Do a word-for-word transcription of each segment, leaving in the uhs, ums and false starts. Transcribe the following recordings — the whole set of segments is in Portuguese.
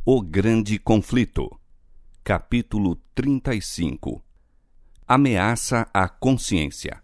O Grande Conflito. Capítulo trinta e cinco. Ameaça à consciência.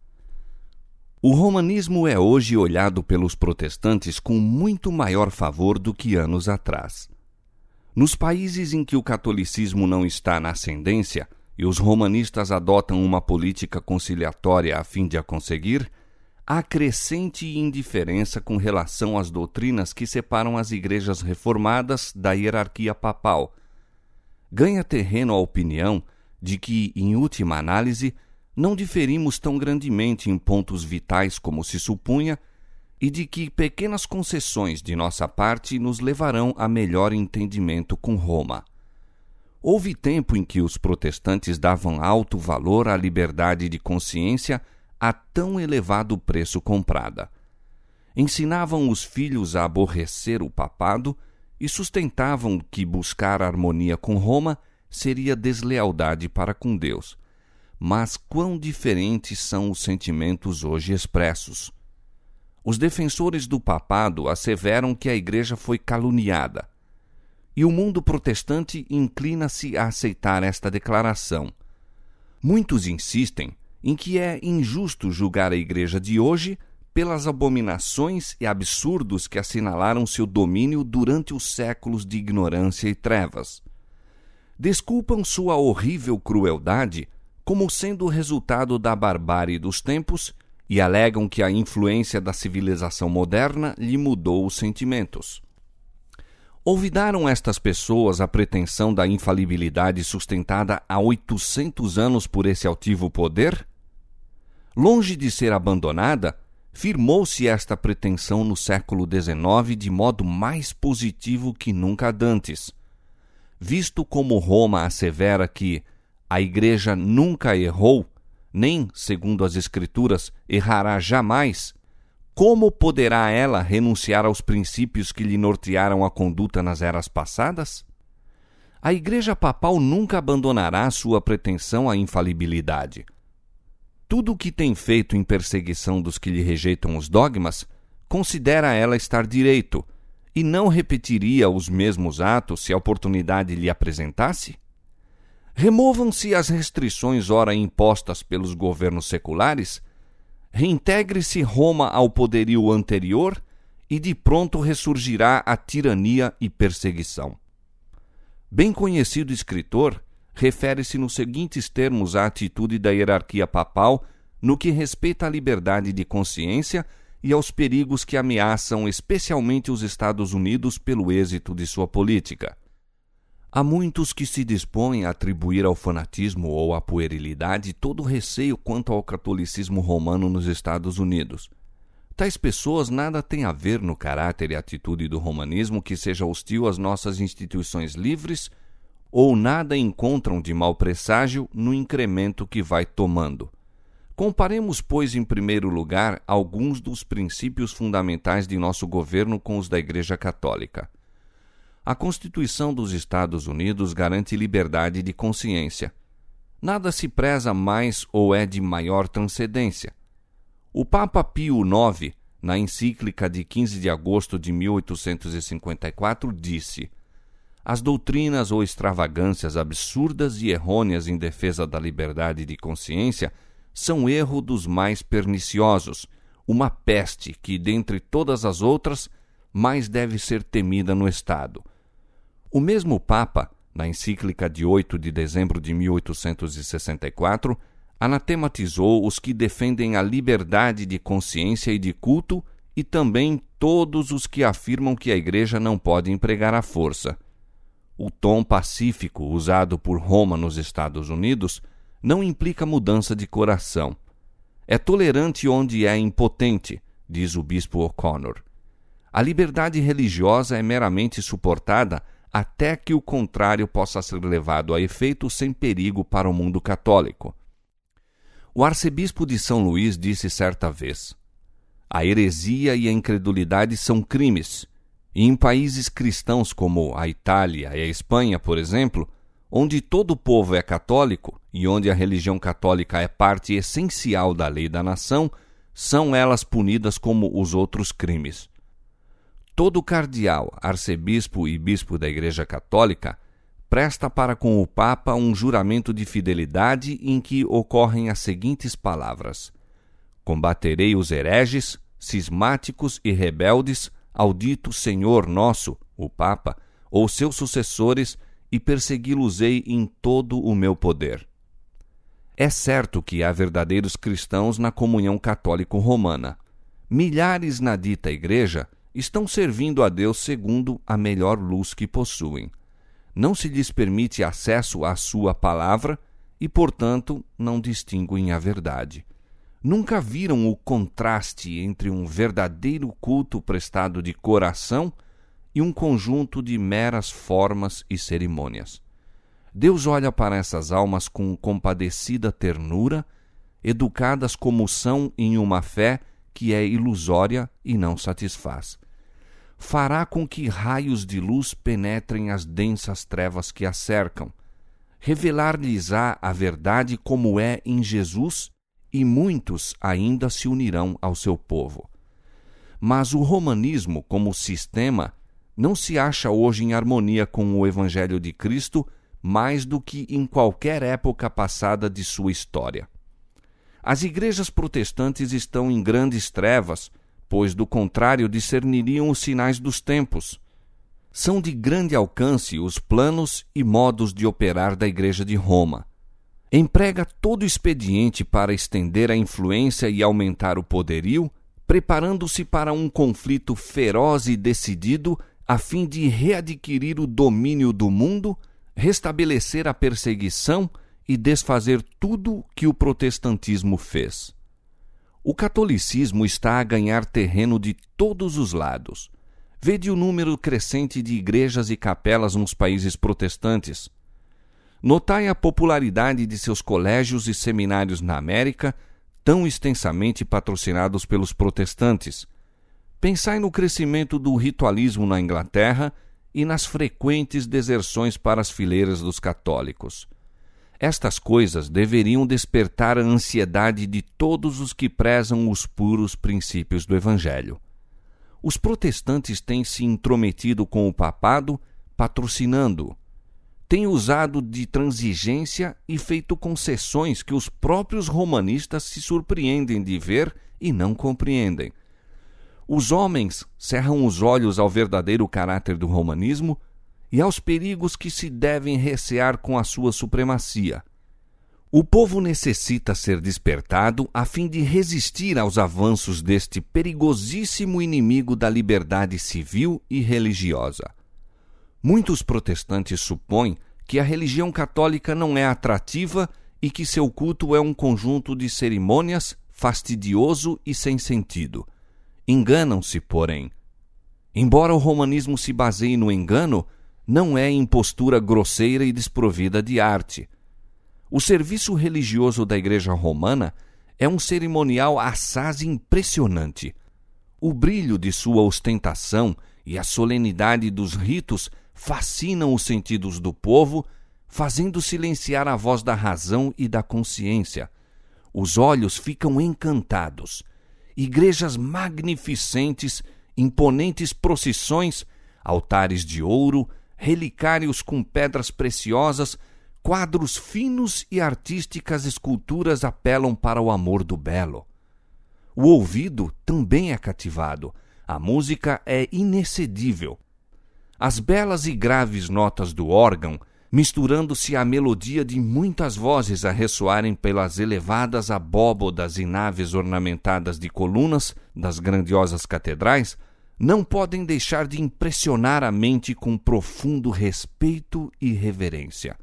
O romanismo é hoje olhado pelos protestantes com muito maior favor do que anos atrás. Nos países em que o catolicismo não está na ascendência e os romanistas adotam uma política conciliatória a fim de a conseguir, há crescente indiferença com relação às doutrinas que separam as igrejas reformadas da hierarquia papal. Ganha terreno a opinião de que, em última análise, não diferimos tão grandemente em pontos vitais como se supunha e de que pequenas concessões de nossa parte nos levarão a melhor entendimento com Roma. Houve tempo em que os protestantes davam alto valor à liberdade de consciência a tão elevado preço comprada. Ensinavam os filhos a aborrecer o papado e sustentavam que buscar harmonia com Roma seria deslealdade para com Deus. Mas quão diferentes são os sentimentos hoje expressos. Os defensores do papado asseveram que a Igreja foi caluniada, e o mundo protestante inclina-se a aceitar esta declaração. Muitos insistem em que é injusto julgar a Igreja de hoje pelas abominações e absurdos que assinalaram seu domínio durante os séculos de ignorância e trevas. Desculpam sua horrível crueldade como sendo o resultado da barbárie dos tempos e alegam que a influência da civilização moderna lhe mudou os sentimentos. Olvidaram estas pessoas a pretensão da infalibilidade sustentada há oitocentos anos por esse altivo poder? Longe de ser abandonada, firmou-se esta pretensão no século dezenove de modo mais positivo que nunca dantes. Visto como Roma assevera que a Igreja nunca errou, nem, segundo as Escrituras, errará jamais, como poderá ela renunciar aos princípios que lhe nortearam a conduta nas eras passadas? A Igreja Papal nunca abandonará sua pretensão à infalibilidade. Tudo o que tem feito em perseguição dos que lhe rejeitam os dogmas, considera ela estar direito, e não repetiria os mesmos atos se a oportunidade lhe apresentasse? Removam-se as restrições ora impostas pelos governos seculares, reintegre-se Roma ao poderio anterior e de pronto ressurgirá a tirania e perseguição. Bem conhecido escritor refere-se nos seguintes termos à atitude da hierarquia papal no que respeita à liberdade de consciência e aos perigos que ameaçam especialmente os Estados Unidos pelo êxito de sua política. Há muitos que se dispõem a atribuir ao fanatismo ou à puerilidade todo o receio quanto ao catolicismo romano nos Estados Unidos. Tais pessoas nada têm a ver no caráter e atitude do romanismo que seja hostil às nossas instituições livres, ou nada encontram de mau presságio no incremento que vai tomando. Comparemos, pois, em primeiro lugar, alguns dos princípios fundamentais de nosso governo com os da Igreja Católica. A Constituição dos Estados Unidos garante liberdade de consciência. Nada se preza mais ou é de maior transcendência. O Papa Pio nove, na encíclica de quinze de agosto de mil oitocentos e cinquenta e quatro, disse: as doutrinas ou extravagâncias absurdas e errôneas em defesa da liberdade de consciência são erro dos mais perniciosos, uma peste que, dentre todas as outras, mais deve ser temida no Estado. O mesmo Papa, na encíclica de oito de dezembro de mil oitocentos e sessenta e quatro, anatematizou os que defendem a liberdade de consciência e de culto e também todos os que afirmam que a Igreja não pode empregar a força. O tom pacífico usado por Roma nos Estados Unidos não implica mudança de coração. É tolerante onde é impotente, diz o bispo O'Connor. A liberdade religiosa é meramente suportada até que o contrário possa ser levado a efeito sem perigo para o mundo católico. O arcebispo de São Luís disse certa vez: a heresia e a incredulidade são crimes, e em países cristãos como a Itália e a Espanha, por exemplo, onde todo o povo é católico e onde a religião católica é parte essencial da lei da nação, são elas punidas como os outros crimes. Todo cardeal, arcebispo e bispo da Igreja Católica presta para com o Papa um juramento de fidelidade em que ocorrem as seguintes palavras: combaterei os hereges, cismáticos e rebeldes ao dito Senhor nosso, o Papa, ou seus sucessores, e persegui-los-ei em todo o meu poder. É certo que há verdadeiros cristãos na comunhão católico-romana. Milhares na dita igreja estão servindo a Deus segundo a melhor luz que possuem. Não se lhes permite acesso à sua palavra e, portanto, não distinguem a verdade. Nunca viram o contraste entre um verdadeiro culto prestado de coração e um conjunto de meras formas e cerimônias. Deus olha para essas almas com compadecida ternura, educadas como são em uma fé que é ilusória e não satisfaz. Fará com que raios de luz penetrem as densas trevas que a cercam. Revelar-lhes-á a verdade como é em Jesus, e muitos ainda se unirão ao seu povo. Mas o romanismo, como sistema, não se acha hoje em harmonia com o Evangelho de Cristo mais do que em qualquer época passada de sua história. As igrejas protestantes estão em grandes trevas, pois, do contrário, discerniriam os sinais dos tempos. São de grande alcance os planos e modos de operar da Igreja de Roma. Emprega todo expediente para estender a influência e aumentar o poderio, preparando-se para um conflito feroz e decidido a fim de readquirir o domínio do mundo, restabelecer a perseguição e desfazer tudo que o protestantismo fez. O catolicismo está a ganhar terreno de todos os lados. Vede o número crescente de igrejas e capelas nos países protestantes. Notai a popularidade de seus colégios e seminários na América, tão extensamente patrocinados pelos protestantes. Pensai no crescimento do ritualismo na Inglaterra e nas frequentes deserções para as fileiras dos católicos. Estas coisas deveriam despertar a ansiedade de todos os que prezam os puros princípios do Evangelho. Os protestantes têm se intrometido com o papado, patrocinando-o. Têm usado de transigência e feito concessões que os próprios romanistas se surpreendem de ver e não compreendem. Os homens cerram os olhos ao verdadeiro caráter do romanismo e aos perigos que se devem recear com a sua supremacia. O povo necessita ser despertado a fim de resistir aos avanços deste perigosíssimo inimigo da liberdade civil e religiosa. Muitos protestantes supõem que a religião católica não é atrativa e que seu culto é um conjunto de cerimônias fastidioso e sem sentido. Enganam-se, porém. Embora o romanismo se baseie no engano, não é em postura grosseira e desprovida de arte. O serviço religioso da Igreja Romana é um cerimonial assaz impressionante. O brilho de sua ostentação e a solenidade dos ritos fascinam os sentidos do povo, fazendo silenciar a voz da razão e da consciência. Os olhos ficam encantados. Igrejas magnificentes, imponentes procissões, altares de ouro, relicários com pedras preciosas, quadros finos e artísticas esculturas apelam para o amor do belo. O ouvido também é cativado. A música é inexcedível. As belas e graves notas do órgão, misturando-se à melodia de muitas vozes a ressoarem pelas elevadas abóbodas e naves ornamentadas de colunas das grandiosas catedrais, não podem deixar de impressionar a mente com profundo respeito e reverência.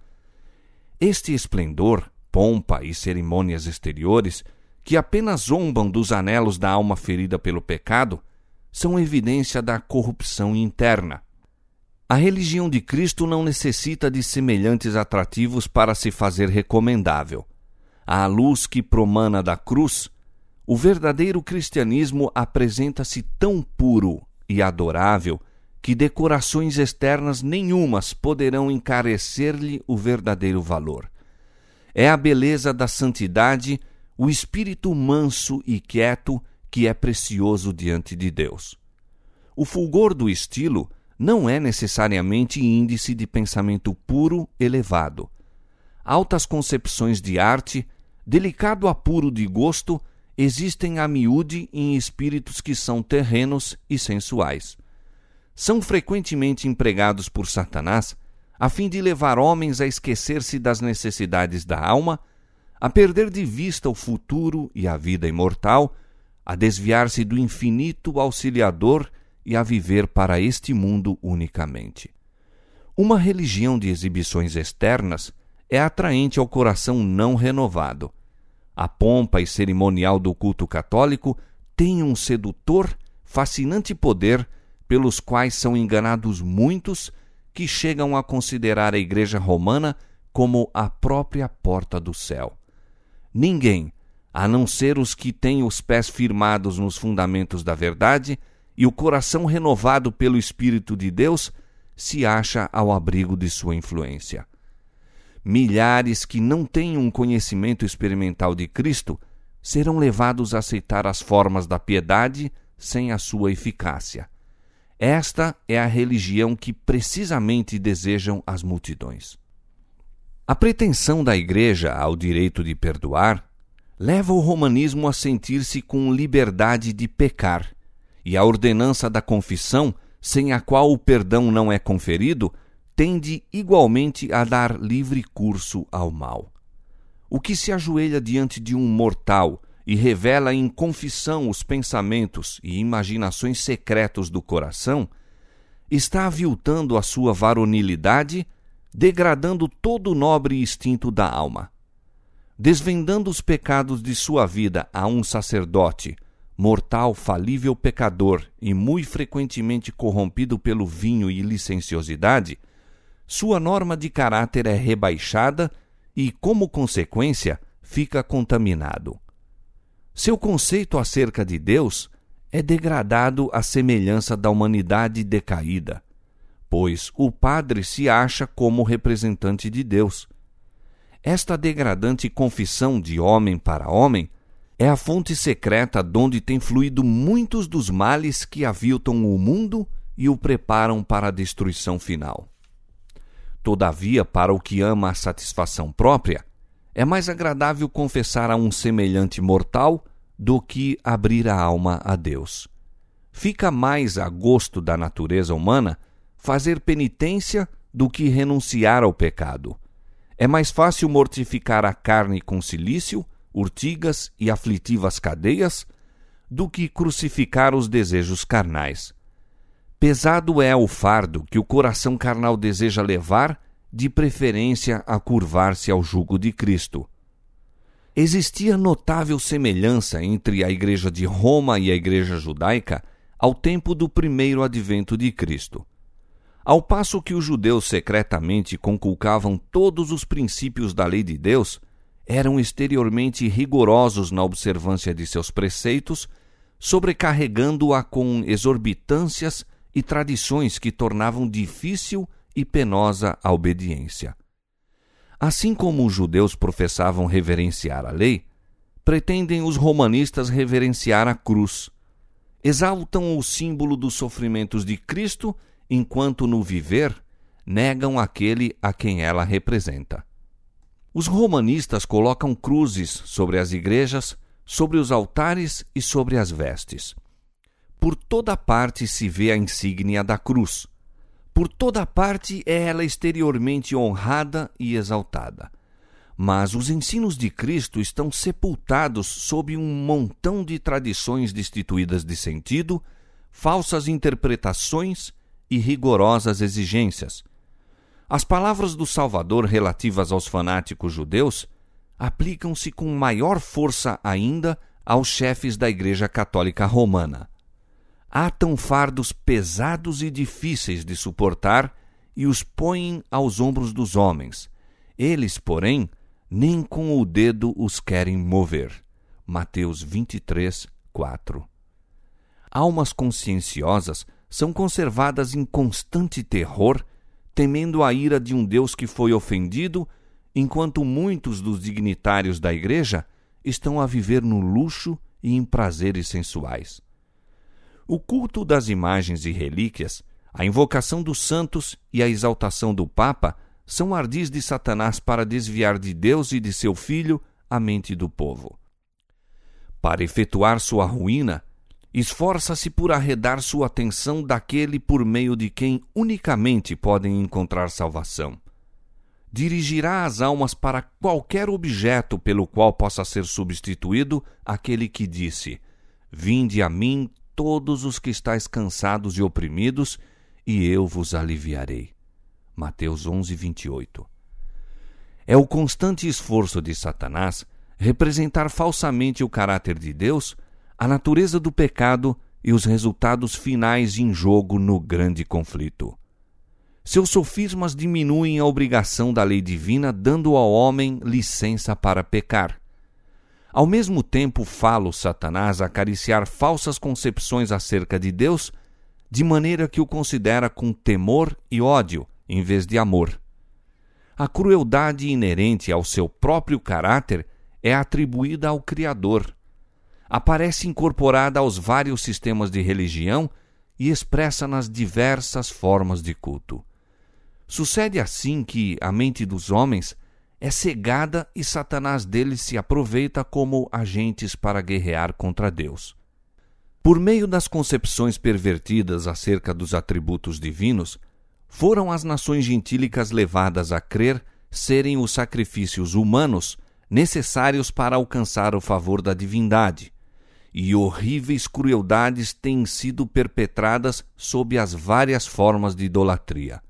Este esplendor, pompa e cerimônias exteriores, que apenas zombam dos anelos da alma ferida pelo pecado, são evidência da corrupção interna. A religião de Cristo não necessita de semelhantes atrativos para se fazer recomendável. À luz que promana da cruz, o verdadeiro cristianismo apresenta-se tão puro e adorável que decorações externas nenhumas poderão encarecer-lhe o verdadeiro valor. É a beleza da santidade, o espírito manso e quieto que é precioso diante de Deus. o fulgor do estilo não é necessariamente índice de pensamento puro elevado. Altas concepções de arte, delicado apuro de gosto, existem a miúde em espíritos que são terrenos e sensuais. São frequentemente empregados por Satanás a fim de levar homens a esquecer-se das necessidades da alma, a perder de vista o futuro e a vida imortal, a desviar-se do infinito auxiliador e a viver para este mundo unicamente. Uma religião de exibições externas é atraente ao coração não renovado. A pompa e cerimonial do culto católico tem um sedutor, fascinante poder pelos quais são enganados muitos que chegam a considerar a Igreja Romana como a própria porta do céu. Ninguém, a não ser os que têm os pés firmados nos fundamentos da verdade e o coração renovado pelo Espírito de Deus, se acha ao abrigo de sua influência. Milhares que não têm um conhecimento experimental de Cristo serão levados a aceitar as formas da piedade sem a sua eficácia. Esta é a religião que precisamente desejam as multidões. A pretensão da Igreja ao direito de perdoar leva o romanismo a sentir-se com liberdade de pecar, e a ordenança da confissão, sem a qual o perdão não é conferido, tende igualmente a dar livre curso ao mal. O que se ajoelha diante de um mortal e revela em confissão os pensamentos e imaginações secretos do coração, está aviltando a sua varonilidade, degradando todo o nobre instinto da alma. Desvendando os pecados de sua vida a um sacerdote, mortal, falível pecador e muito frequentemente corrompido pelo vinho e licenciosidade, sua norma de caráter é rebaixada e, como consequência, fica contaminado. Seu conceito acerca de Deus é degradado à semelhança da humanidade decaída, pois o padre se acha como representante de Deus. Esta degradante confissão de homem para homem é a fonte secreta donde têm fluído muitos dos males que aviltam o mundo e o preparam para a destruição final. Todavia, para o que ama a satisfação própria, é mais agradável confessar a um semelhante mortal do que abrir a alma a Deus. Fica mais a gosto da natureza humana fazer penitência do que renunciar ao pecado. É mais fácil mortificar a carne com cilício, urtigas e aflitivas cadeias do que crucificar os desejos carnais. Pesado é o fardo que o coração carnal deseja levar, de preferência a curvar-se ao jugo de Cristo. Existia notável semelhança entre a Igreja de Roma e a Igreja judaica ao tempo do primeiro advento de Cristo. Ao passo que os judeus secretamente conculcavam todos os princípios da lei de Deus, eram exteriormente rigorosos na observância de seus preceitos, sobrecarregando-a com exorbitâncias e tradições que tornavam difícil e penosa a obediência. Assim como os judeus professavam reverenciar a lei, pretendem os romanistas reverenciar a cruz. Exaltam o símbolo dos sofrimentos de Cristo, enquanto no viver negam aquele a quem ela representa. Os romanistas colocam cruzes sobre as igrejas, sobre os altares e sobre as vestes. Por toda parte se vê a insígnia da cruz. Por toda parte é ela exteriormente honrada e exaltada. Mas os ensinos de Cristo estão sepultados sob um montão de tradições destituídas de sentido, falsas interpretações e rigorosas exigências. As palavras do Salvador relativas aos fanáticos judeus aplicam-se com maior força ainda aos chefes da Igreja Católica Romana. Atam fardos pesados e difíceis de suportar e os põem aos ombros dos homens. Eles, porém, nem com o dedo os querem mover. Mateus vinte e três, quatro. Almas conscienciosas são conservadas em constante terror, temendo a ira de um Deus que foi ofendido, enquanto muitos dos dignitários da Igreja estão a viver no luxo e em prazeres sensuais. O culto das imagens e relíquias, a invocação dos santos e a exaltação do Papa são ardis de Satanás para desviar de Deus e de seu Filho a mente do povo. Para efetuar sua ruína, esforça-se por arredar sua atenção daquele por meio de quem unicamente podem encontrar salvação. Dirigirá as almas para qualquer objeto pelo qual possa ser substituído aquele que disse: Vinde a mim todos os que estáis cansados e oprimidos, e eu vos aliviarei. Mateus onze, vinte e oito. É o constante esforço de Satanás representar falsamente o caráter de Deus, a natureza do pecado e os resultados finais em jogo no grande conflito. Seus sofismas diminuem a obrigação da lei divina, dando ao homem licença para pecar. Ao mesmo tempo, fala Satanás acariciar falsas concepções acerca de Deus, de maneira que o considera com temor e ódio, em vez de amor. A crueldade inerente ao seu próprio caráter é atribuída ao Criador. Aparece incorporada aos vários sistemas de religião e expressa nas diversas formas de culto. Sucede assim que a mente dos homens é cegada e Satanás deles se aproveita como agentes para guerrear contra Deus. Por meio das concepções pervertidas acerca dos atributos divinos, foram as nações gentílicas levadas a crer serem os sacrifícios humanos necessários para alcançar o favor da divindade, e horríveis crueldades têm sido perpetradas sob as várias formas de idolatria.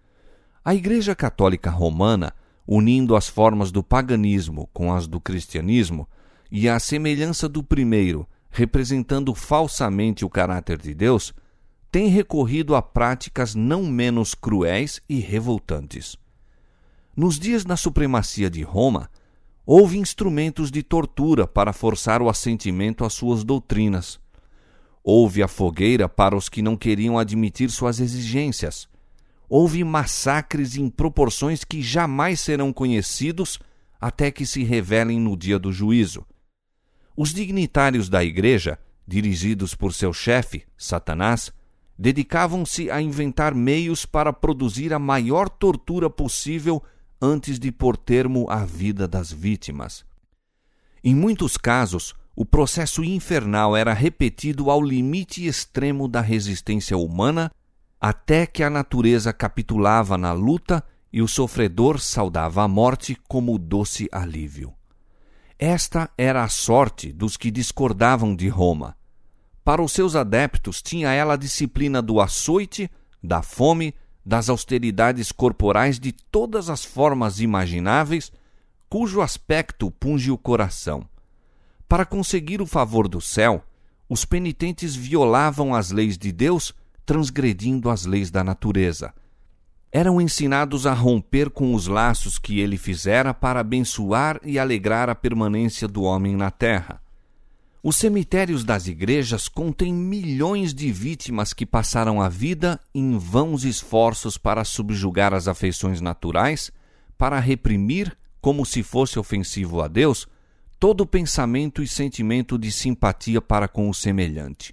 A Igreja Católica Romana, unindo as formas do paganismo com as do cristianismo, e a semelhança do primeiro, representando falsamente o caráter de Deus, tem recorrido a práticas não menos cruéis e revoltantes. Nos dias da supremacia de Roma, houve instrumentos de tortura para forçar o assentimento às suas doutrinas. Houve a fogueira para os que não queriam admitir suas exigências. Houve massacres em proporções que jamais serão conhecidos até que se revelem no dia do juízo. Os dignitários da Igreja, dirigidos por seu chefe, Satanás, dedicavam-se a inventar meios para produzir a maior tortura possível antes de pôr termo à vida das vítimas. Em muitos casos, o processo infernal era repetido ao limite extremo da resistência humana, até que a natureza capitulava na luta e o sofredor saudava a morte como doce alívio. Esta era a sorte dos que discordavam de Roma. Para os seus adeptos, tinha ela a disciplina do açoite, da fome, das austeridades corporais de todas as formas imagináveis, cujo aspecto punge o coração. Para conseguir o favor do céu, os penitentes violavam as leis de Deus, transgredindo as leis da natureza. Eram ensinados a romper com os laços que ele fizera para abençoar e alegrar a permanência do homem na terra. Os cemitérios das igrejas contêm milhões de vítimas que passaram a vida em vãos esforços para subjugar as afeições naturais, para reprimir, como se fosse ofensivo a Deus, todo pensamento e sentimento de simpatia para com o semelhante.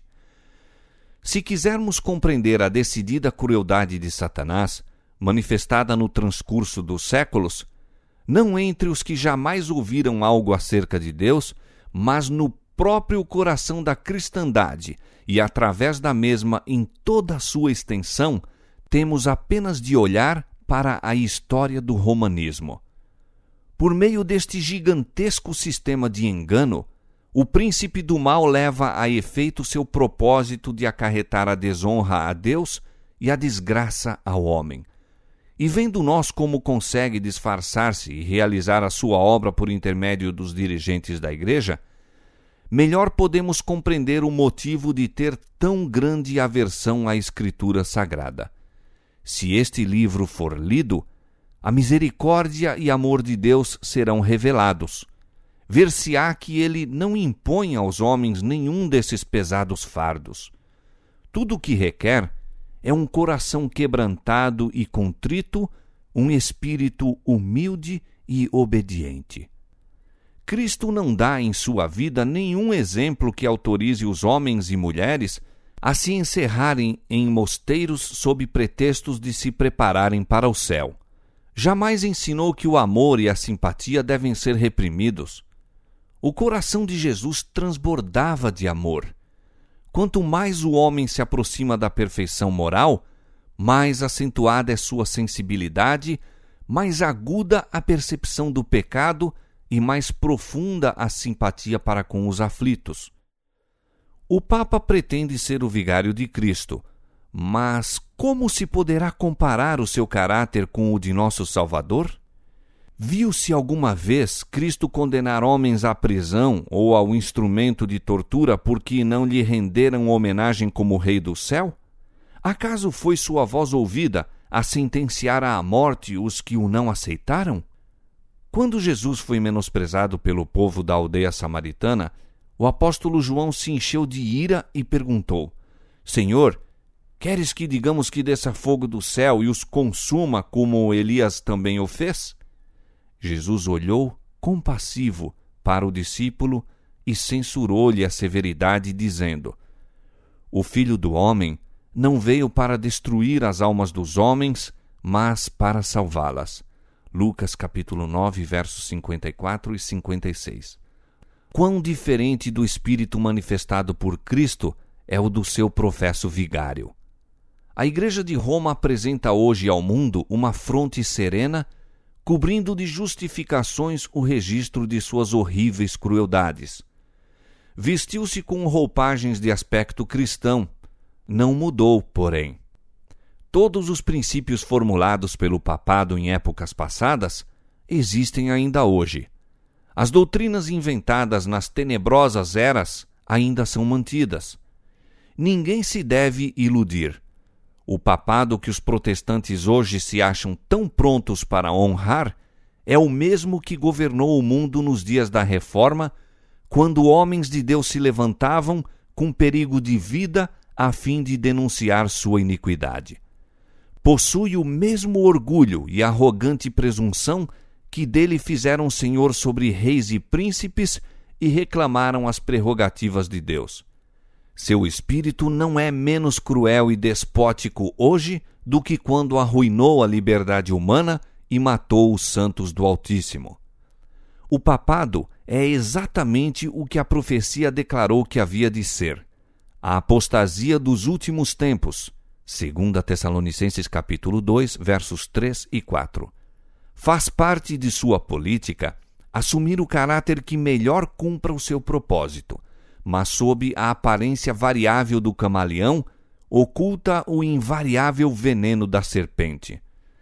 Se quisermos compreender a decidida crueldade de Satanás, manifestada no transcurso dos séculos, não entre os que jamais ouviram algo acerca de Deus, mas no próprio coração da cristandade e através da mesma em toda a sua extensão, temos apenas de olhar para a história do romanismo. Por meio deste gigantesco sistema de engano, o príncipe do mal leva a efeito seu propósito de acarretar a desonra a Deus e a desgraça ao homem. E vendo nós como consegue disfarçar-se e realizar a sua obra por intermédio dos dirigentes da Igreja, melhor podemos compreender o motivo de ter tão grande aversão à Escritura Sagrada. Se este livro for lido, a misericórdia e amor de Deus serão revelados. Ver-se-á que ele não impõe aos homens nenhum desses pesados fardos. Tudo o que requer é um coração quebrantado e contrito, um espírito humilde e obediente. Cristo não dá em sua vida nenhum exemplo que autorize os homens e mulheres a se encerrarem em mosteiros sob pretextos de se prepararem para o céu. Jamais ensinou que o amor e a simpatia devem ser reprimidos. O coração de Jesus transbordava de amor. Quanto mais o homem se aproxima da perfeição moral, mais acentuada é sua sensibilidade, mais aguda a percepção do pecado e mais profunda a simpatia para com os aflitos. O Papa pretende ser o vigário de Cristo, mas como se poderá comparar o seu caráter com o de nosso Salvador? Viu-se alguma vez Cristo condenar homens à prisão ou ao instrumento de tortura porque não lhe renderam homenagem como Rei do céu? Acaso foi sua voz ouvida a sentenciar à morte os que o não aceitaram? Quando Jesus foi menosprezado pelo povo da aldeia samaritana, o apóstolo João se encheu de ira e perguntou: Senhor, queres que digamos que desça fogo do céu e os consuma como Elias também o fez? Jesus olhou compassivo para o discípulo e censurou-lhe a severidade, dizendo: O Filho do Homem não veio para destruir as almas dos homens, mas para salvá-las. Lucas capítulo nove, versos cinquenta e quatro e cinquenta e seis. Quão diferente do espírito manifestado por Cristo é o do seu professo vigário. A Igreja de Roma apresenta hoje ao mundo uma fronte serena, cobrindo de justificações o registro de suas horríveis crueldades. Vestiu-se com roupagens de aspecto cristão, não mudou, porém. Todos os princípios formulados pelo papado em épocas passadas existem ainda hoje. As doutrinas inventadas nas tenebrosas eras ainda são mantidas. Ninguém se deve iludir. O papado que os protestantes hoje se acham tão prontos para honrar é o mesmo que governou o mundo nos dias da Reforma, quando homens de Deus se levantavam com perigo de vida a fim de denunciar sua iniquidade. Possui o mesmo orgulho e arrogante presunção que dele fizeram senhor sobre reis e príncipes e reclamaram as prerrogativas de Deus. Seu espírito não é menos cruel e despótico hoje do que quando arruinou a liberdade humana e matou os santos do Altíssimo. O papado é exatamente o que a profecia declarou que havia de ser: a apostasia dos últimos tempos, segundo Tessalonicenses capítulo dois, versos três e quatro. Faz parte de sua política assumir o caráter que melhor cumpra o seu propósito, mas sob a aparência variável do camaleão, oculta o invariável veneno da serpente.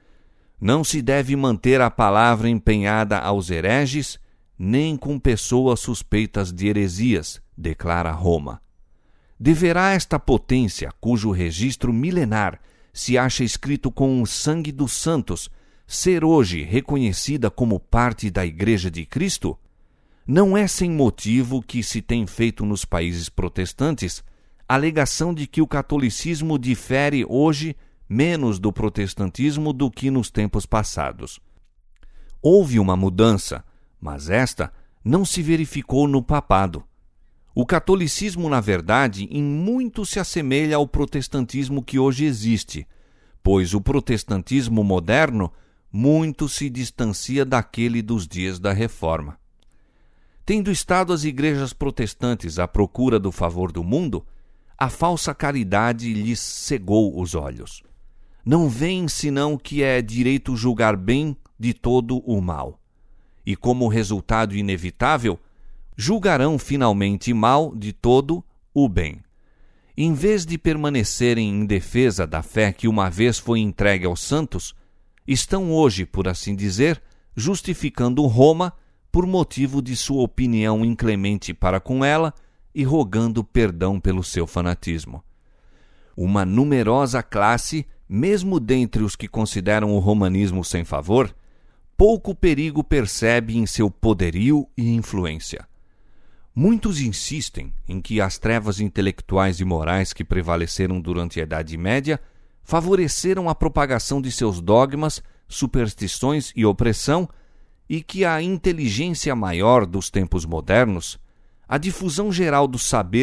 Não se deve manter a palavra empenhada aos hereges, nem com pessoas suspeitas de heresias, declara Roma. Deverá esta potência, cujo registro milenar se acha escrito com o sangue dos santos, ser hoje reconhecida como parte da Igreja de Cristo? Não é sem motivo que se tem feito nos países protestantes a alegação de que o catolicismo difere hoje menos do protestantismo do que nos tempos passados. Houve uma mudança, mas esta não se verificou no papado. O catolicismo, na verdade, em muito se assemelha ao protestantismo que hoje existe, pois o protestantismo moderno muito se distancia daquele dos dias da Reforma. Tendo estado as igrejas protestantes à procura do favor do mundo, a falsa caridade lhes cegou os olhos. Não veem senão que é direito julgar bem de todo o mal. E como resultado inevitável, julgarão finalmente mal de todo o bem. Em vez de permanecerem em defesa da fé que uma vez foi entregue aos santos, estão hoje, por assim dizer, justificando Roma por motivo de sua opinião inclemente para com ela e rogando perdão pelo seu fanatismo. Uma numerosa classe, mesmo dentre os que consideram o romanismo sem favor, pouco perigo percebe em seu poderio e influência. Muitos insistem em que as trevas intelectuais e morais que prevaleceram durante a Idade Média favoreceram a propagação de seus dogmas, superstições e opressão, e que a inteligência maior dos tempos modernos, a difusão geral do saber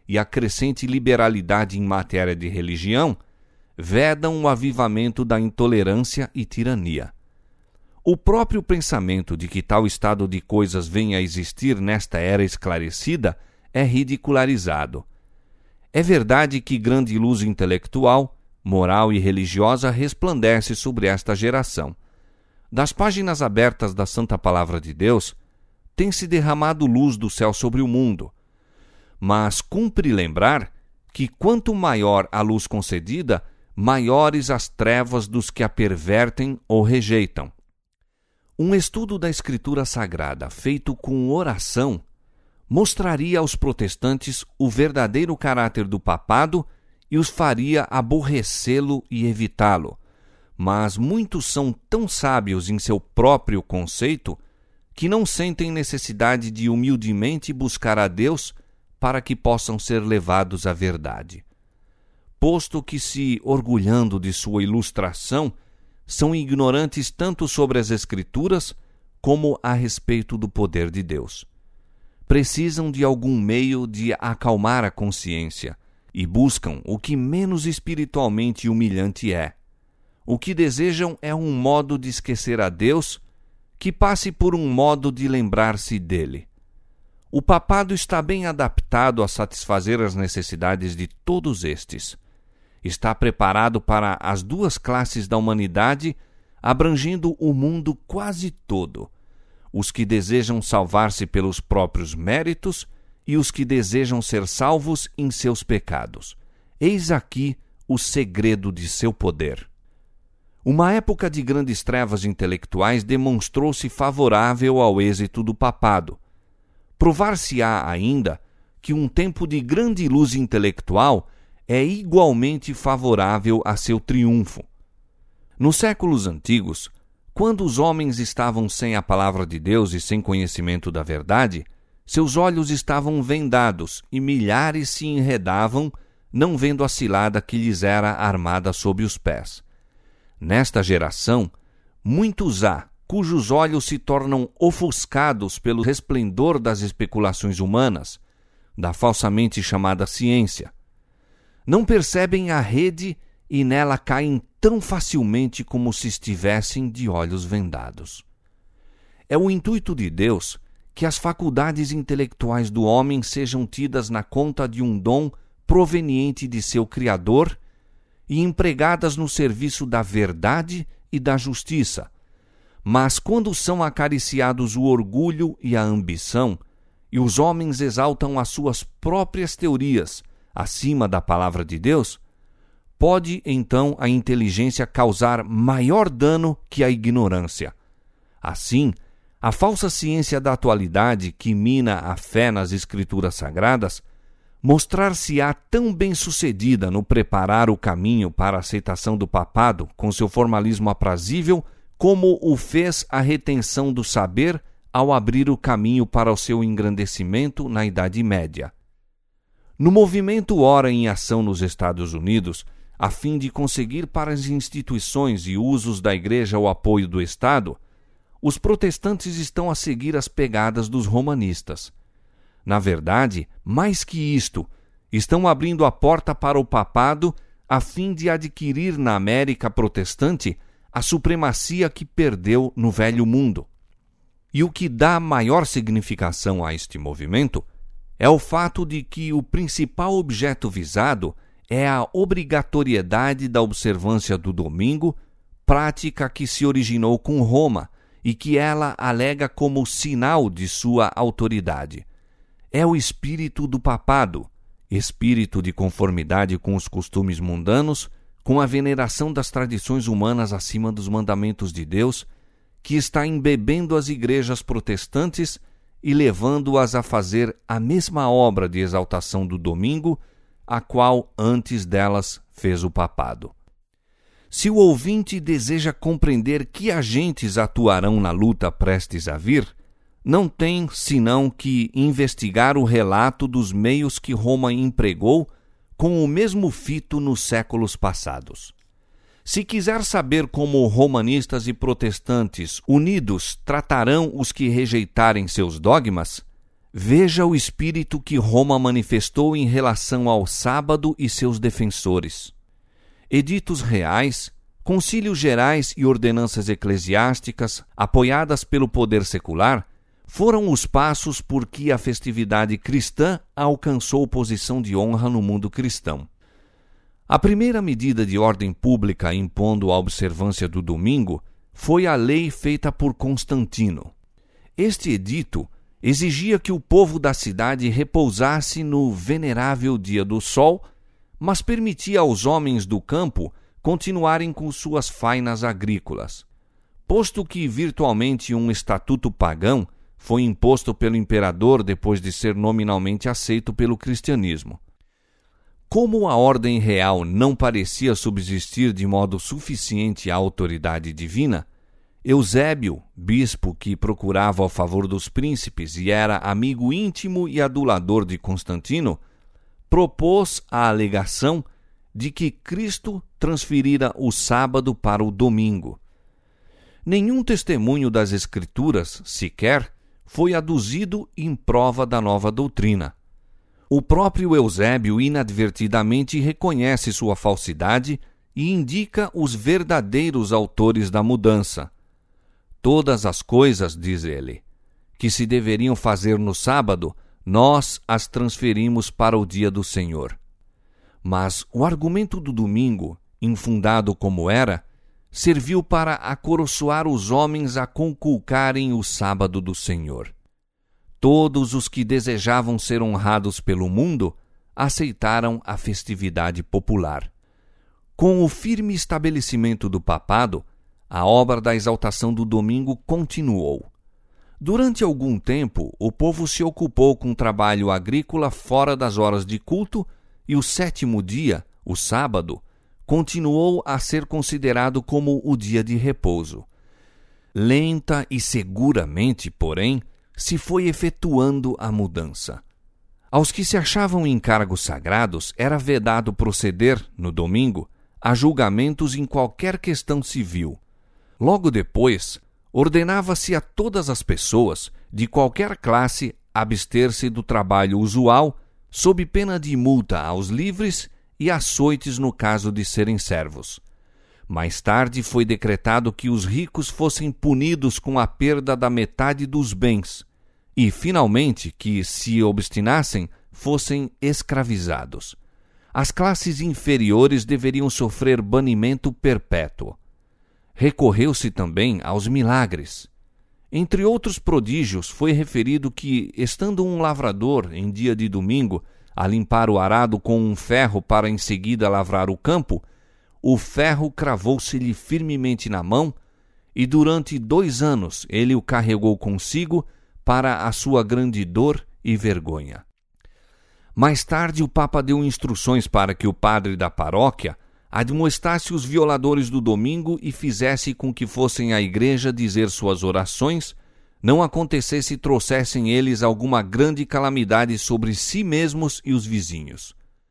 e a crescente liberalidade em matéria de religião vedam o avivamento da intolerância e tirania. O próprio pensamento de que tal estado de coisas venha a existir nesta era esclarecida é ridicularizado. É verdade que grande luz intelectual, moral e religiosa resplandece sobre esta geração. Das páginas abertas da Santa Palavra de Deus, tem-se derramado luz do céu sobre o mundo. Mas cumpre lembrar que quanto maior a luz concedida, maiores as trevas dos que a pervertem ou rejeitam. Um estudo da Escritura Sagrada feito com oração mostraria aos protestantes o verdadeiro caráter do papado e os faria aborrecê-lo e evitá-lo. Mas muitos são tão sábios em seu próprio conceito que não sentem necessidade de humildemente buscar a Deus para que possam ser levados à verdade. Posto que, se orgulhando de sua ilustração, são ignorantes tanto sobre as Escrituras como a respeito do poder de Deus. Precisam de algum meio de acalmar a consciência e buscam o que menos espiritualmente humilhante é. O que desejam é um modo de esquecer a Deus que passe por um modo de lembrar-se dele. O papado está bem adaptado a satisfazer as necessidades de todos estes. Está preparado para as duas classes da humanidade, abrangendo o mundo quase todo: os que desejam salvar-se pelos próprios méritos e os que desejam ser salvos em seus pecados. Eis aqui o segredo de seu poder. Uma época de grandes trevas intelectuais demonstrou-se favorável ao êxito do papado. Provar-se-á ainda que um tempo de grande luz intelectual é igualmente favorável a seu triunfo. Nos séculos antigos, quando os homens estavam sem a palavra de Deus e sem conhecimento da verdade, seus olhos estavam vendados e milhares se enredavam, não vendo a cilada que lhes era armada sob os pés. Nesta geração, muitos há cujos olhos se tornam ofuscados pelo resplendor das especulações humanas, da falsamente chamada ciência. Não percebem a rede e nela caem tão facilmente como se estivessem de olhos vendados. É o intuito de Deus que as faculdades intelectuais do homem sejam tidas na conta de um dom proveniente de seu Criador e empregadas no serviço da verdade e da justiça. Mas quando são acariciados o orgulho e a ambição, e os homens exaltam as suas próprias teorias acima da palavra de Deus, pode então a inteligência causar maior dano que a ignorância. Assim, a falsa ciência da atualidade, que mina a fé nas Escrituras Sagradas, mostrar-se-á tão bem-sucedida no preparar o caminho para a aceitação do papado com seu formalismo aprazível, como o fez a retenção do saber ao abrir o caminho para o seu engrandecimento na Idade Média. No movimento ora em ação nos Estados Unidos, a fim de conseguir para as instituições e usos da Igreja o apoio do Estado, os protestantes estão a seguir as pegadas dos romanistas. Na verdade, mais que isto, estão abrindo a porta para o papado a fim de adquirir na América protestante a supremacia que perdeu no Velho Mundo. E o que dá maior significação a este movimento é o fato de que o principal objeto visado é a obrigatoriedade da observância do domingo, prática que se originou com Roma e que ela alega como sinal de sua autoridade. É o espírito do papado, espírito de conformidade com os costumes mundanos, com a veneração das tradições humanas acima dos mandamentos de Deus, que está embebendo as igrejas protestantes e levando-as a fazer a mesma obra de exaltação do domingo, a qual antes delas fez o papado. Se o ouvinte deseja compreender que agentes atuarão na luta prestes a vir, não tem senão que investigar o relato dos meios que Roma empregou com o mesmo fito nos séculos passados. Se quiser saber como romanistas e protestantes unidos tratarão os que rejeitarem seus dogmas, Veja o espírito que Roma manifestou em relação ao sábado e seus defensores. Editos reais, concílios gerais e ordenanças eclesiásticas, apoiadas pelo poder secular, foram os passos por que a festividade cristã alcançou posição de honra no mundo cristão. A primeira medida de ordem pública impondo a observância do domingo foi a lei feita por Constantino. Este edito exigia que o povo da cidade repousasse no venerável dia do sol, mas permitia aos homens do campo continuarem com suas fainas agrícolas. Posto que virtualmente um estatuto pagão foi imposto pelo imperador depois de ser nominalmente aceito pelo cristianismo. Como a ordem real não parecia subsistir de modo suficiente à autoridade divina, Eusébio, bispo que procurava o favor dos príncipes e era amigo íntimo e adulador de Constantino, propôs a alegação de que Cristo transferira o sábado para o domingo. Nenhum testemunho das Escrituras, sequer, foi aduzido em prova da nova doutrina. O próprio Eusébio inadvertidamente reconhece sua falsidade e indica os verdadeiros autores da mudança. Todas as coisas, diz ele, que se deveriam fazer no sábado, nós as transferimos para o dia do Senhor. Mas o argumento do domingo, infundado como era, serviu para acoroçoar os homens a conculcarem o sábado do Senhor. Todos os que desejavam ser honrados pelo mundo aceitaram a festividade popular. Com o firme estabelecimento do papado, a obra da exaltação do domingo continuou. Durante algum tempo, o povo se ocupou com trabalho agrícola fora das horas de culto e o sétimo dia, o sábado, continuou a ser considerado como o dia de repouso. Lenta e seguramente, porém, se foi efetuando a mudança. Aos que se achavam em cargos sagrados era vedado proceder, no domingo, a julgamentos em qualquer questão civil. Logo depois, ordenava-se a todas as pessoas, de qualquer classe, abster-se do trabalho usual, sob pena de multa aos livres e açoites no caso de serem servos. Mais tarde foi decretado que os ricos fossem punidos com a perda da metade dos bens e, finalmente, que, se obstinassem, fossem escravizados. As classes inferiores deveriam sofrer banimento perpétuo. Recorreu-se também aos milagres. Entre outros prodígios, foi referido que, estando um lavrador, em dia de domingo, a limpar o arado com um ferro para em seguida lavrar o campo, o ferro cravou-se-lhe firmemente na mão e durante dois anos ele o carregou consigo para a sua grande dor e vergonha. Mais tarde o Papa deu instruções para que o padre da paróquia admoestasse os violadores do domingo e fizesse com que fossem à igreja dizer suas orações, não acontecesse e trouxessem eles alguma grande calamidade sobre si mesmos e os vizinhos.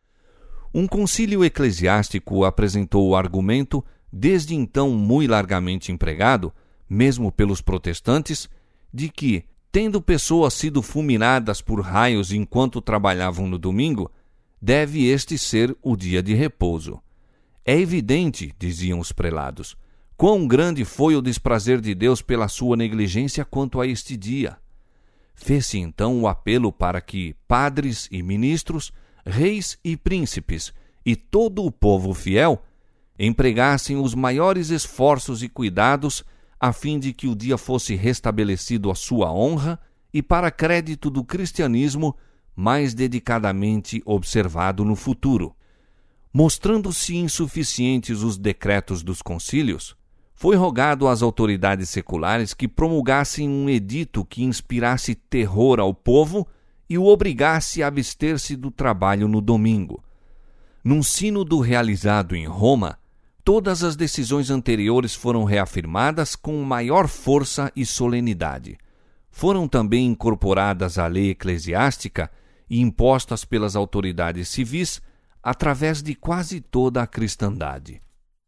Um concílio eclesiástico apresentou o argumento, desde então muito largamente empregado, mesmo pelos protestantes, de que, tendo pessoas sido fulminadas por raios enquanto trabalhavam no domingo, deve este ser o dia de repouso. É evidente, diziam os prelados, quão grande foi o desprazer de Deus pela sua negligência quanto a este dia. Fez-se então o apelo para que padres e ministros, reis e príncipes e todo o povo fiel empregassem os maiores esforços e cuidados a fim de que o dia fosse restabelecido à sua honra e para crédito do cristianismo mais dedicadamente observado no futuro. Mostrando-se insuficientes os decretos dos concílios, foi rogado às autoridades seculares que promulgassem um edito que inspirasse terror ao povo e o obrigasse a abster-se do trabalho no domingo. Num sínodo realizado em Roma, todas as decisões anteriores foram reafirmadas com maior força e solenidade. Foram também incorporadas à lei eclesiástica e impostas pelas autoridades civis através de quase toda a cristandade.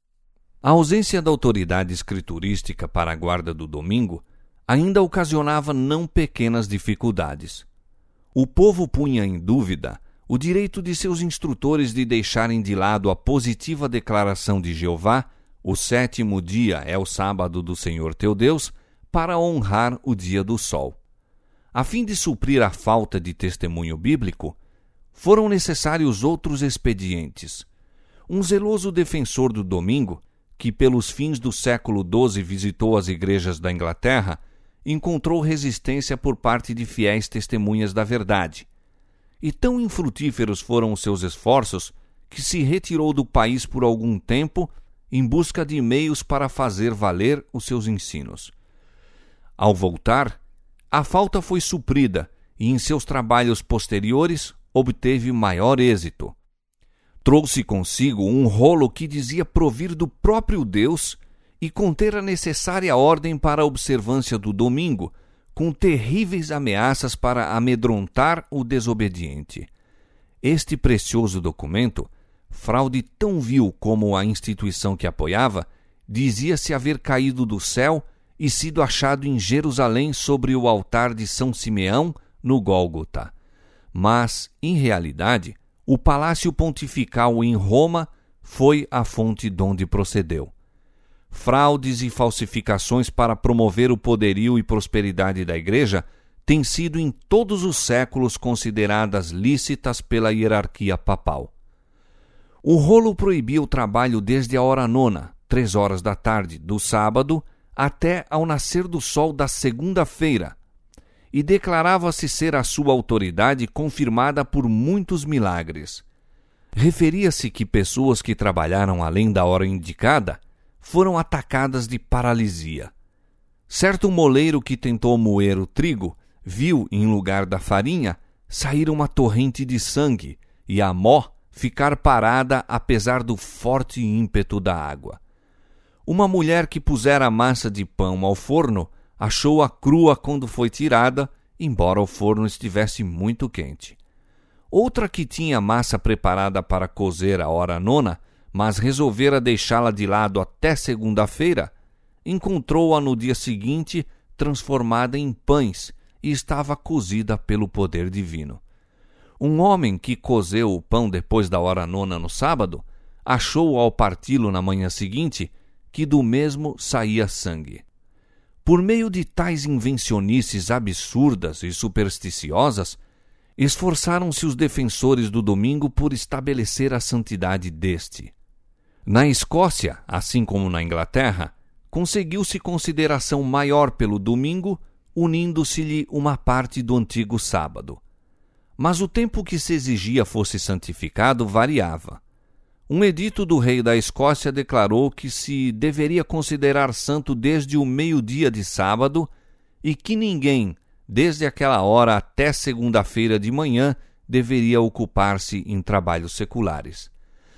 A ausência da autoridade escriturística para a guarda do domingo ainda ocasionava não pequenas dificuldades. O povo punha em dúvida o direito de seus instrutores de deixarem de lado a positiva declaração de Jeová: o sétimo dia é o sábado do Senhor teu Deus, para honrar o dia do sol. A fim de suprir a falta de testemunho bíblico, foram necessários outros expedientes. Um zeloso defensor do domingo, que pelos fins do século doze visitou as igrejas da Inglaterra, encontrou resistência por parte de fiéis testemunhas da verdade. E tão infrutíferos foram os seus esforços que se retirou do país por algum tempo em busca de meios para fazer valer os seus ensinos. Ao voltar, a falta foi suprida e em seus trabalhos posteriores obteve maior êxito. Trouxe consigo um rolo que dizia provir do próprio Deus e conter a necessária ordem para a observância do domingo, com terríveis ameaças para amedrontar o desobediente. Este precioso documento, fraude tão vil como a instituição que apoiava, dizia-se haver caído do céu e sido achado em Jerusalém sobre o altar de São Simeão, no Gólgota. Mas, em realidade, o Palácio Pontifical em Roma foi a fonte donde procedeu. Fraudes e falsificações para promover o poderio e prosperidade da Igreja têm sido em todos os séculos consideradas lícitas pela hierarquia papal. O rolo proibia o trabalho desde a hora nona, três horas da tarde, do sábado, até ao nascer do sol da segunda-feira, e declarava-se ser a sua autoridade confirmada por muitos milagres. Referia-se que pessoas que trabalharam além da hora indicada foram atacadas de paralisia. Certo moleiro que tentou moer o trigo viu, em lugar da farinha, sair uma torrente de sangue e a mó ficar parada apesar do forte ímpeto da água. Uma mulher que pusera a massa de pão ao forno achou-a crua quando foi tirada, embora o forno estivesse muito quente. Outra que tinha massa preparada para cozer à hora nona, mas resolvera deixá-la de lado até segunda-feira, encontrou-a no dia seguinte transformada em pães e estava cozida pelo poder divino. Um homem que cozeu o pão depois da hora nona no sábado, achou ao parti-lo na manhã seguinte que do mesmo saía sangue. Por meio de tais invencionices absurdas e supersticiosas, esforçaram-se os defensores do domingo por estabelecer a santidade deste. Na Escócia, assim como na Inglaterra, conseguiu-se consideração maior pelo domingo, unindo-se-lhe uma parte do antigo sábado. Mas o tempo que se exigia fosse santificado variava. Um edito do rei da Escócia declarou que se deveria considerar santo desde o meio-dia de sábado e que ninguém, desde aquela hora até segunda-feira de manhã, deveria ocupar-se em trabalhos seculares.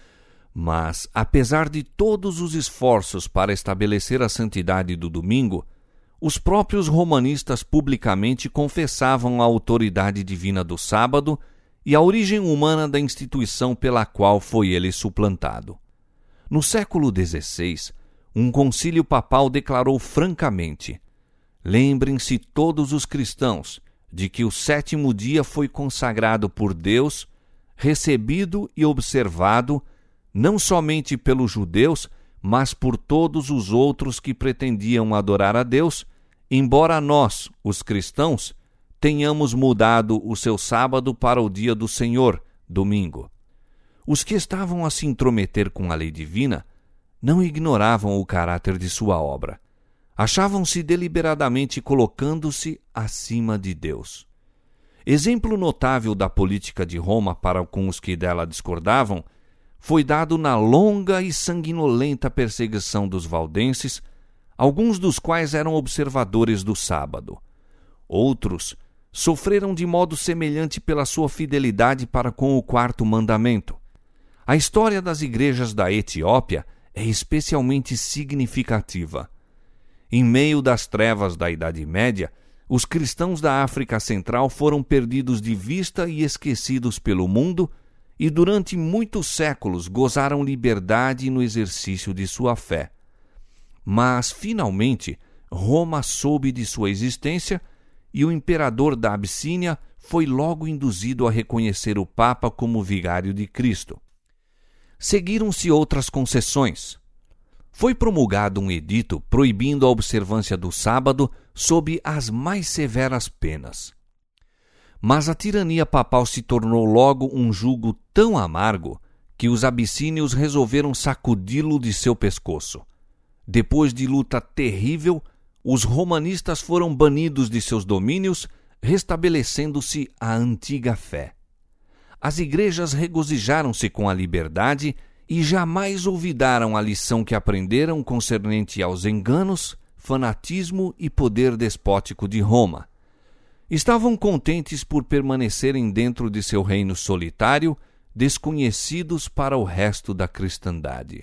Mas, apesar de todos os esforços para estabelecer a santidade do domingo, os próprios romanistas publicamente confessavam a autoridade divina do sábado e a origem humana da instituição pela qual foi ele suplantado. No século dezesseis, um concílio papal declarou francamente: lembrem-se todos os cristãos de que o sétimo dia foi consagrado por Deus, recebido e observado não somente pelos judeus, mas por todos os outros que pretendiam adorar a Deus, embora nós, os cristãos, tenhamos mudado o seu sábado para o dia do Senhor, domingo. Os que estavam a se intrometer com a lei divina não ignoravam o caráter de sua obra. Achavam-se deliberadamente colocando-se acima de Deus. Exemplo notável da política de Roma para com os que dela discordavam foi dado na longa e sanguinolenta perseguição dos valdenses, alguns dos quais eram observadores do sábado. Outros sofreram de modo semelhante pela sua fidelidade para com o quarto mandamento. A história das igrejas da Etiópia é especialmente significativa. Em meio das trevas da Idade Média, os cristãos da África Central foram perdidos de vista e esquecidos pelo mundo, e durante muitos séculos gozaram liberdade no exercício de sua fé. Mas, finalmente, Roma soube de sua existência e o imperador da Abissínia foi logo induzido a reconhecer o Papa como vigário de Cristo. Seguiram-se outras concessões. Foi promulgado um edito proibindo a observância do sábado sob as mais severas penas. Mas a tirania papal se tornou logo um jugo tão amargo que os abissínios resolveram sacudi-lo de seu pescoço. Depois de luta terrível, os romanistas foram banidos de seus domínios, restabelecendo-se a antiga fé. As igrejas regozijaram-se com a liberdade e jamais olvidaram a lição que aprenderam concernente aos enganos, fanatismo e poder despótico de Roma. Estavam contentes por permanecerem dentro de seu reino solitário, desconhecidos para o resto da cristandade.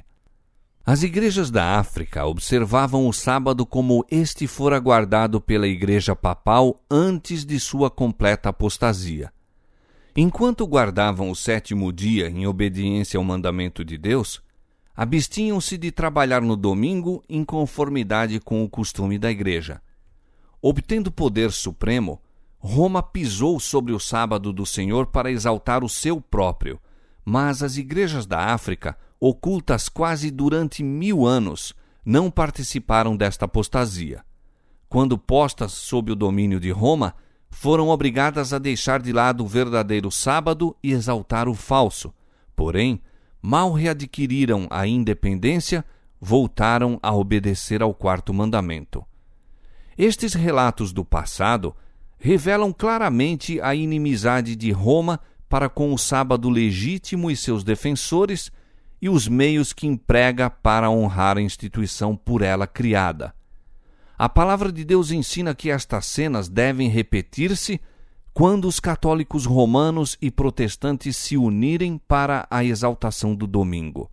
As igrejas da África observavam o sábado como este fora guardado pela Igreja Papal antes de sua completa apostasia. Enquanto guardavam o sétimo dia em obediência ao mandamento de Deus, abstinham-se de trabalhar no domingo em conformidade com o costume da Igreja. Obtendo poder supremo, Roma pisou sobre o sábado do Senhor para exaltar o seu próprio, mas as igrejas da África, ocultas quase durante mil anos, não participaram desta apostasia. Quando postas sob o domínio de Roma, foram obrigadas a deixar de lado o verdadeiro sábado e exaltar o falso. Porém, mal readquiriram a independência, voltaram a obedecer ao quarto mandamento. Estes relatos do passado revelam claramente a inimizade de Roma para com o sábado legítimo e seus defensores e os meios que emprega para honrar a instituição por ela criada. A palavra de Deus ensina que estas cenas devem repetir-se quando os católicos romanos e protestantes se unirem para a exaltação do domingo.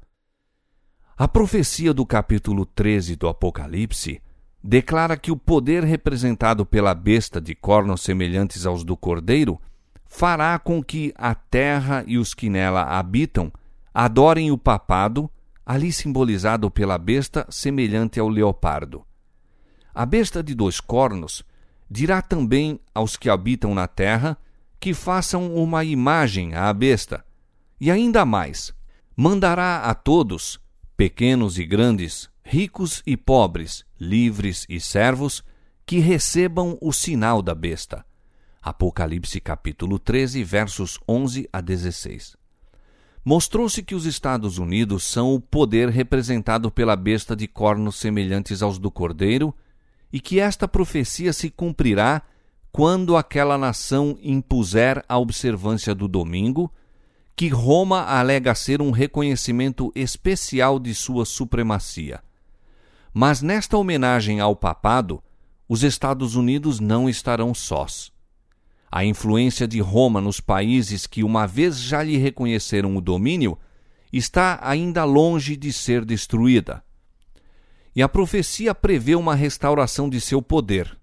A profecia do capítulo treze do Apocalipse declara que o poder representado pela besta de cornos semelhantes aos do cordeiro fará com que a terra e os que nela habitam adorem o papado, ali simbolizado pela besta semelhante ao leopardo. A besta de dois cornos dirá também aos que habitam na terra que façam uma imagem à besta, e ainda mais, mandará a todos, pequenos e grandes, ricos e pobres, livres e servos, que recebam o sinal da besta. Apocalipse capítulo treze, versos onze a dezesseis. Mostrou-se que os Estados Unidos são o poder representado pela besta de cornos semelhantes aos do cordeiro e que esta profecia se cumprirá quando aquela nação impuser a observância do domingo, que Roma alega ser um reconhecimento especial de sua supremacia. Mas nesta homenagem ao papado, os Estados Unidos não estarão sós. A influência de Roma nos países que uma vez já lhe reconheceram o domínio está ainda longe de ser destruída. E a profecia prevê uma restauração de seu poder.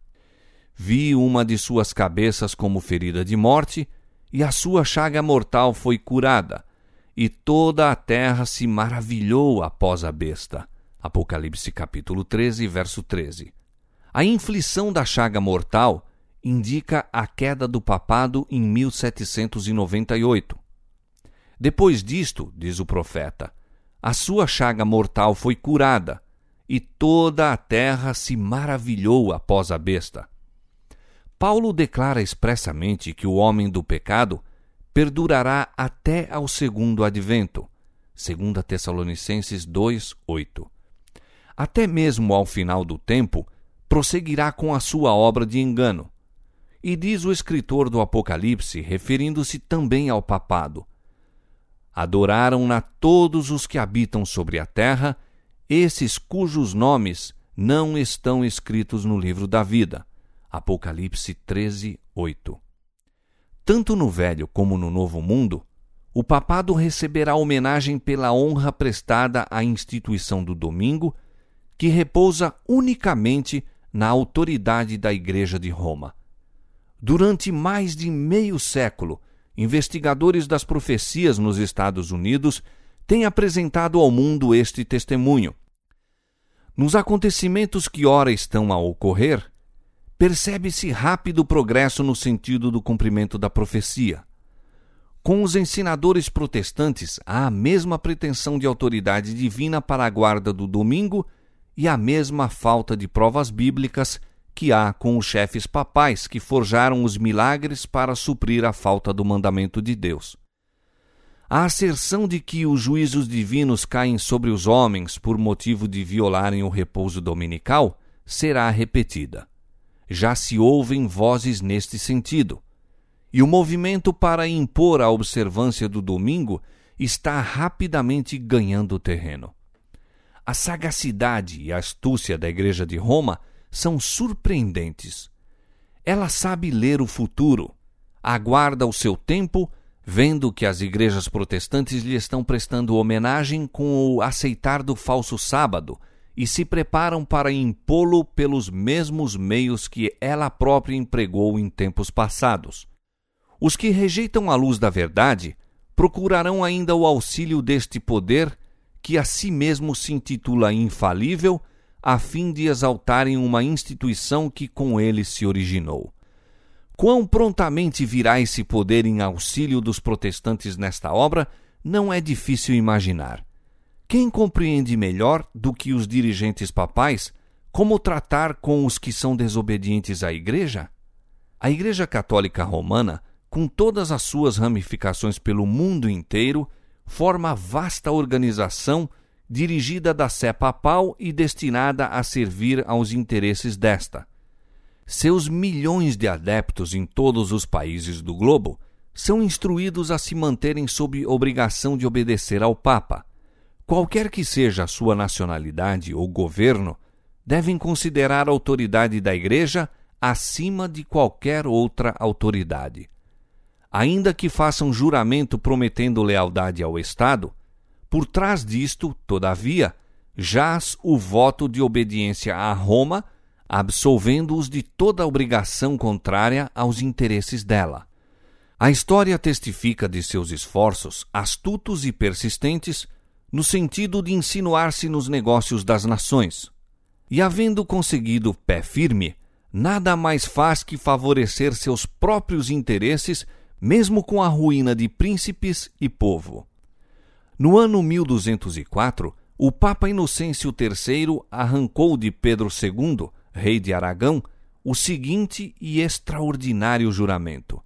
Vi uma de suas cabeças como ferida de morte, e a sua chaga mortal foi curada, e toda a terra se maravilhou após a besta. Apocalipse capítulo treze, verso treze. A inflição da chaga mortal indica a queda do papado em mil setecentos e noventa e oito. Depois disto, diz o profeta, a sua chaga mortal foi curada, e toda a terra se maravilhou após a besta. Paulo declara expressamente que o homem do pecado perdurará até ao segundo advento, segunda Tessalonicenses dois, oito. Até mesmo ao final do tempo, prosseguirá com a sua obra de engano. E diz o escritor do Apocalipse, referindo-se também ao papado: adoraram-na todos os que habitam sobre a terra, esses cujos nomes não estão escritos no livro da vida. Apocalipse treze, oito. Tanto no Velho como no Novo Mundo, o papado receberá homenagem pela honra prestada à instituição do domingo, que repousa unicamente na autoridade da Igreja de Roma. Durante mais de meio século, investigadores das profecias nos Estados Unidos têm apresentado ao mundo este testemunho. Nos acontecimentos que ora estão a ocorrer, percebe-se rápido progresso no sentido do cumprimento da profecia. Com os ensinadores protestantes, há a mesma pretensão de autoridade divina para a guarda do domingo e a mesma falta de provas bíblicas que há com os chefes papais que forjaram os milagres para suprir a falta do mandamento de Deus. A asserção de que os juízos divinos caem sobre os homens por motivo de violarem o repouso dominical será repetida. Já se ouvem vozes neste sentido, e o movimento para impor a observância do domingo está rapidamente ganhando terreno. A sagacidade e a astúcia da Igreja de Roma são surpreendentes. Ela sabe ler o futuro, aguarda o seu tempo, vendo que as igrejas protestantes lhe estão prestando homenagem com o aceitar do falso sábado e se preparam para impô-lo pelos mesmos meios que ela própria empregou em tempos passados. Os que rejeitam a luz da verdade procurarão ainda o auxílio deste poder que a si mesmo se intitula infalível, a fim de exaltarem uma instituição que com ele se originou. Quão prontamente virá esse poder em auxílio dos protestantes nesta obra, não é difícil imaginar. Quem compreende melhor do que os dirigentes papais como tratar com os que são desobedientes à Igreja? A Igreja Católica Romana, com todas as suas ramificações pelo mundo inteiro, forma vasta organização dirigida da sé papal e destinada a servir aos interesses desta. Seus milhões de adeptos em todos os países do globo são instruídos a se manterem sob obrigação de obedecer ao Papa. Qualquer que seja a sua nacionalidade ou governo, devem considerar a autoridade da Igreja acima de qualquer outra autoridade. Ainda que façam juramento prometendo lealdade ao Estado, por trás disto, todavia, jaz o voto de obediência a Roma, absolvendo-os de toda obrigação contrária aos interesses dela. A história testifica de seus esforços, astutos e persistentes, no sentido de insinuar-se nos negócios das nações. E havendo conseguido pé firme, nada mais faz que favorecer seus próprios interesses, mesmo com a ruína de príncipes e povo. No ano mil duzentos e quatro, o Papa Inocêncio terceiro arrancou de Pedro segundo, rei de Aragão, o seguinte e extraordinário juramento: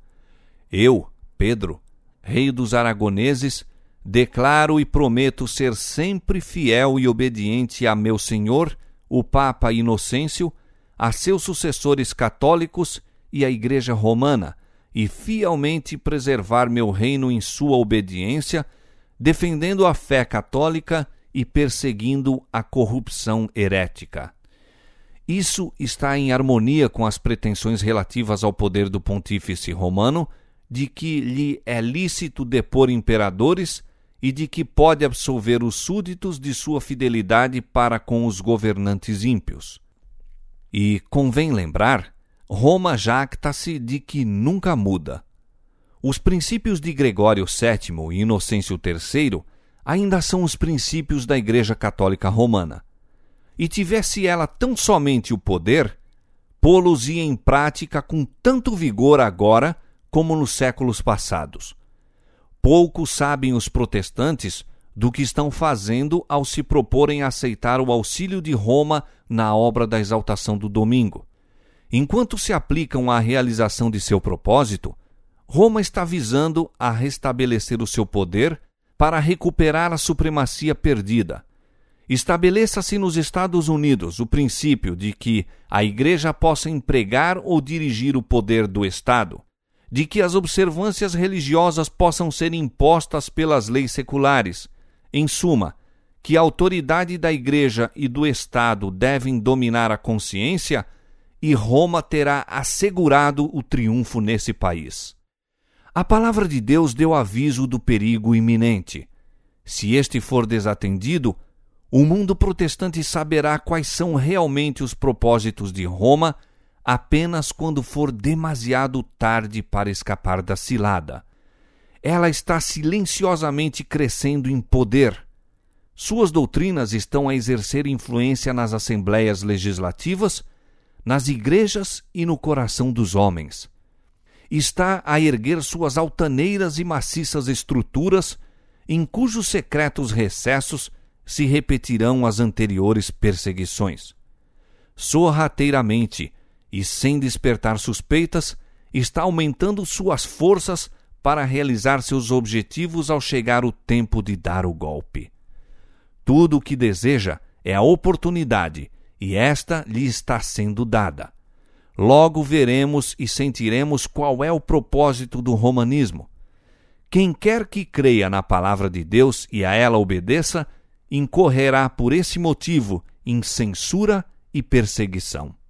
Eu, Pedro, rei dos aragoneses, declaro e prometo ser sempre fiel e obediente a meu senhor, o Papa Inocêncio, a seus sucessores católicos e à Igreja Romana, e fielmente preservar meu reino em sua obediência, defendendo a fé católica e perseguindo a corrupção herética. Isso está em harmonia com as pretensões relativas ao poder do pontífice romano, de que lhe é lícito depor imperadores e de que pode absolver os súditos de sua fidelidade para com os governantes ímpios. E convém lembrar, Roma jacta-se de que nunca muda. Os princípios de Gregório sétimo e Inocêncio terceiro ainda são os princípios da Igreja Católica Romana. E tivesse ela tão somente o poder, pô-los-ia em prática com tanto vigor agora como nos séculos passados. Pouco sabem os protestantes do que estão fazendo ao se proporem a aceitar o auxílio de Roma na obra da exaltação do domingo. Enquanto se aplicam à realização de seu propósito, Roma está visando a restabelecer o seu poder para recuperar a supremacia perdida. Estabeleça-se nos Estados Unidos o princípio de que a Igreja possa empregar ou dirigir o poder do Estado, de que as observâncias religiosas possam ser impostas pelas leis seculares. Em suma, que a autoridade da Igreja e do Estado devem dominar a consciência, e Roma terá assegurado o triunfo nesse país. A palavra de Deus deu aviso do perigo iminente. Se este for desatendido, o mundo protestante saberá quais são realmente os propósitos de Roma apenas quando for demasiado tarde para escapar da cilada. Ela está silenciosamente crescendo em poder. Suas doutrinas estão a exercer influência nas assembleias legislativas, nas igrejas e no coração dos homens. Está a erguer suas altaneiras e maciças estruturas, em cujos secretos recessos se repetirão as anteriores perseguições. Sorrateiramente e sem despertar suspeitas, está aumentando suas forças para realizar seus objetivos ao chegar o tempo de dar o golpe. Tudo o que deseja é a oportunidade, e esta lhe está sendo dada. Logo veremos e sentiremos qual é o propósito do romanismo. Quem quer que creia na palavra de Deus e a ela obedeça, incorrerá por esse motivo em censura e perseguição.